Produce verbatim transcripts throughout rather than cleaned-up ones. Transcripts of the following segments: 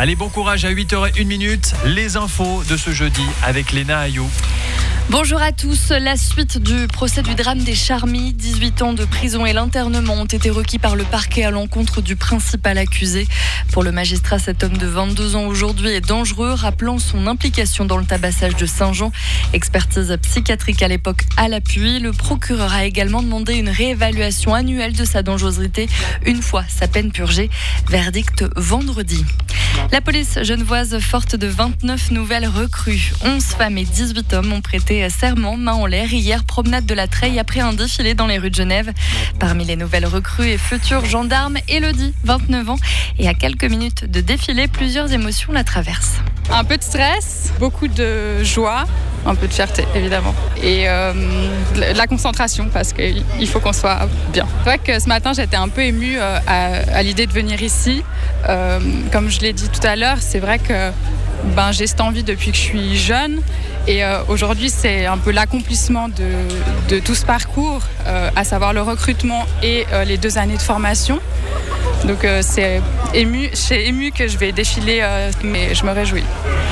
Allez, bon courage à huit heures une minute. Les infos de ce jeudi avec Léna Ayou. Bonjour à tous. La suite du procès du drame des Charmilles. dix-huit ans de prison et l'internement ont été requis par le parquet à l'encontre du principal accusé. Pour le magistrat, cet homme de vingt-deux ans aujourd'hui est dangereux, rappelant son implication dans le tabassage de Saint-Jean. Expertise psychiatrique à l'époque à l'appui. Le procureur a également demandé une réévaluation annuelle de sa dangerosité une fois sa peine purgée. Verdict vendredi. La police genevoise forte de vingt-neuf nouvelles recrues. onze femmes et dix-huit hommes ont prêté serment, main en l'air, hier, promenade de la Treille après un défilé dans les rues de Genève. Parmi les nouvelles recrues et futurs gendarmes, Elodie, vingt-neuf ans, et à quelques minutes de défilé, plusieurs émotions la traversent. Un peu de stress, beaucoup de joie, un peu de fierté évidemment, et euh, de la concentration parce qu'il faut qu'on soit bien. C'est vrai que ce matin j'étais un peu émue euh, à, à l'idée de venir ici. Euh, comme je l'ai dit tout à l'heure, c'est vrai que ben, j'ai cette envie depuis que je suis jeune. Et euh, aujourd'hui, c'est un peu l'accomplissement de, de tout ce parcours, euh, à savoir le recrutement et euh, les deux années de formation. Donc euh, c'est ému, c'est ému que je vais défiler, euh, mais je me réjouis.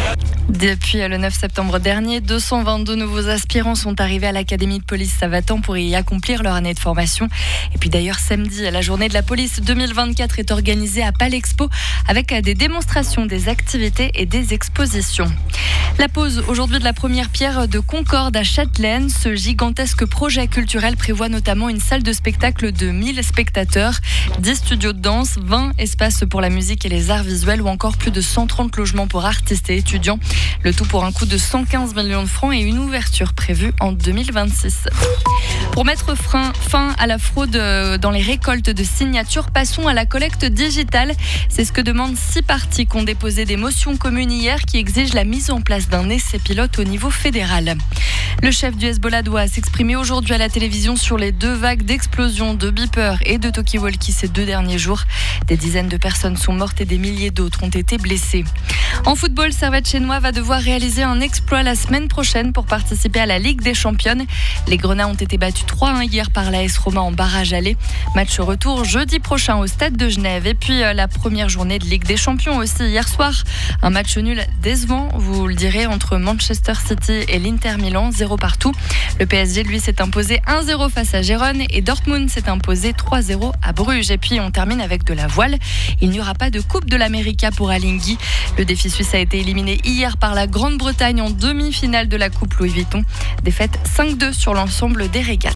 Depuis le neuf septembre dernier, deux cent vingt-deux nouveaux aspirants sont arrivés à l'Académie de police Savatan pour y accomplir leur année de formation. Et puis d'ailleurs, samedi, la journée de la police deux mille vingt-quatre est organisée à Palexpo avec des démonstrations, des activités et des expositions. La pose aujourd'hui de la première pierre de Concorde à Châtelaine. Ce gigantesque projet culturel prévoit notamment une salle de spectacle de mille spectateurs, dix studios de danse, vingt espaces pour la musique et les arts visuels ou encore plus de cent trente logements pour artistes et étudiants. Le tout pour un coût de cent quinze millions de francs et une ouverture prévue en deux mille vingt-six. Pour mettre frein, fin à la fraude dans les récoltes de signatures, passons à la collecte digitale. C'est ce que demandent six partis qui ont déposé des motions communes hier qui exigent la mise en place d'un essai pilote au niveau fédéral. Le chef du Hezbollah doit s'exprimer aujourd'hui à la télévision sur les deux vagues d'explosions de beepers et de talkie-walkie ces deux derniers jours. Des dizaines de personnes sont mortes et des milliers d'autres ont été blessées. En football, Servette Chénois va devoir réaliser un exploit la semaine prochaine pour participer à la Ligue des Championnes. Les Grenats ont été battus trois à un hier par l'A S Roma en barrage aller. Match retour jeudi prochain au Stade de Genève. Et puis la première journée de Ligue des Champions aussi hier soir. Un match nul décevant, vous le direz, entre Manchester City et l'Inter Milan, zéro partout. Le P S G, lui, s'est imposé un zéro face à Gérone et Dortmund s'est imposé trois zéro à Bruges. Et puis on termine avec de la voile. Il n'y aura pas de Coupe de l'América pour Alinghi. Le défi suisse a été éliminé hier par la Grande-Bretagne en demi-finale de la Coupe Louis Vuitton. Défaite cinq deux sur l'ensemble des régates.